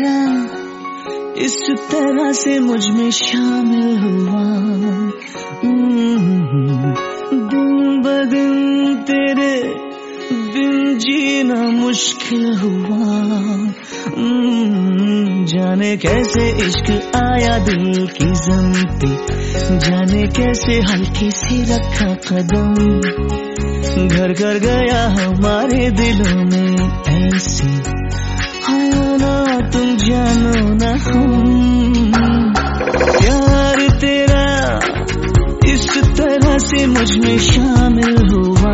तेरा इस तरह से मुझ में शामिल हुआ, दिन ब दिन तेरे बिन जीना मुश्किल हुआ। जाने कैसे इश्क आया दिल की ज़मीं पे, जाने कैसे हल्के से रखा कदम, घर कर गया हमारे दिलों में ऐसे। हाँ ना तुम जानो ना हम, प्यार तेरा इस तरह से मुझ में शामिल हुआ।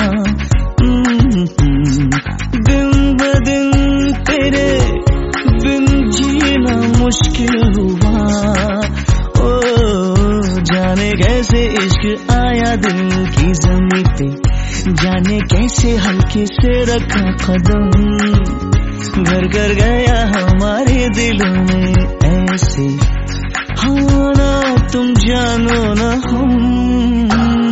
दिन ब दिन तेरे बिन जीना मुश्किल हुआ। ओ जाने कैसे इश्क आया दिल की ज़मीं पे, जाने कैसे हल्के से रखा कदम, घर कर गया हमारे दिलों में ऐसे। हाँ ना तुम जानो ना हम।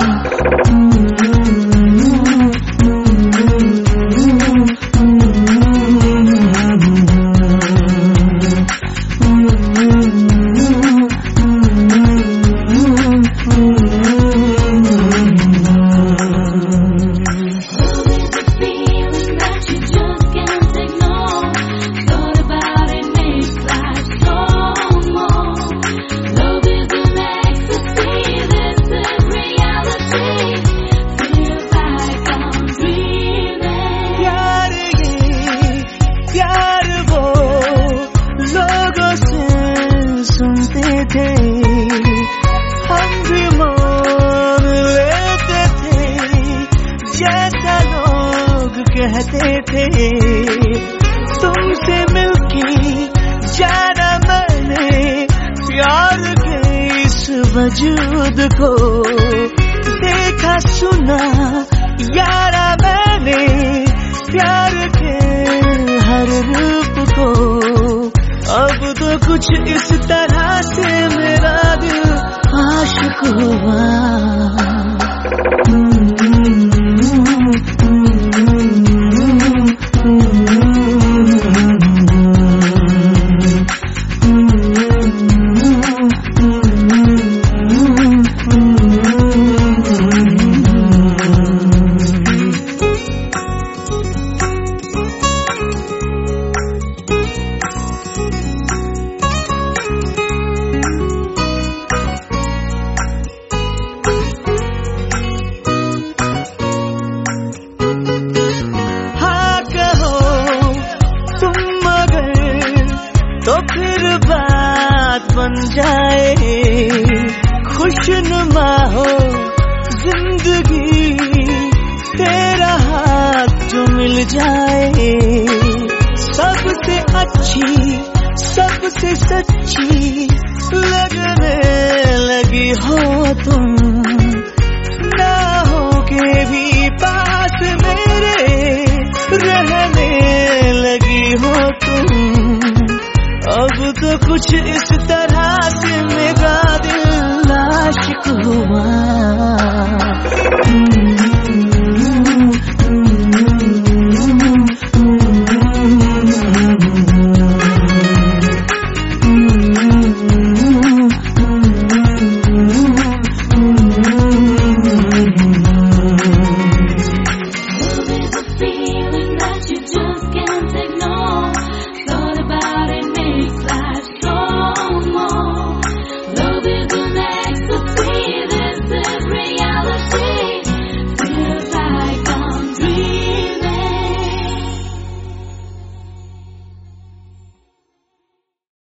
हम भी मान लेते थे जैसा लोग कहते थे। तुमसे मिलके जाना मैंने प्यार के इस वजूद को, देखा सुना यारा मैंने प्यार के हर रूप को। अब तो कुछ इस तरह से मेरा दिल आशिक हुआ। तो फिर बात बन जाए, खुशनुमा हो जिंदगी, तेरा हाथ जो मिल जाए। सबसे अच्छी सबसे सच्ची लगने लगी हो तुम, ना होके भी पास मेरे रहने लगी हो तुम। अब तो कुछ इस तरह से मेरा दिल आशिक हुआ।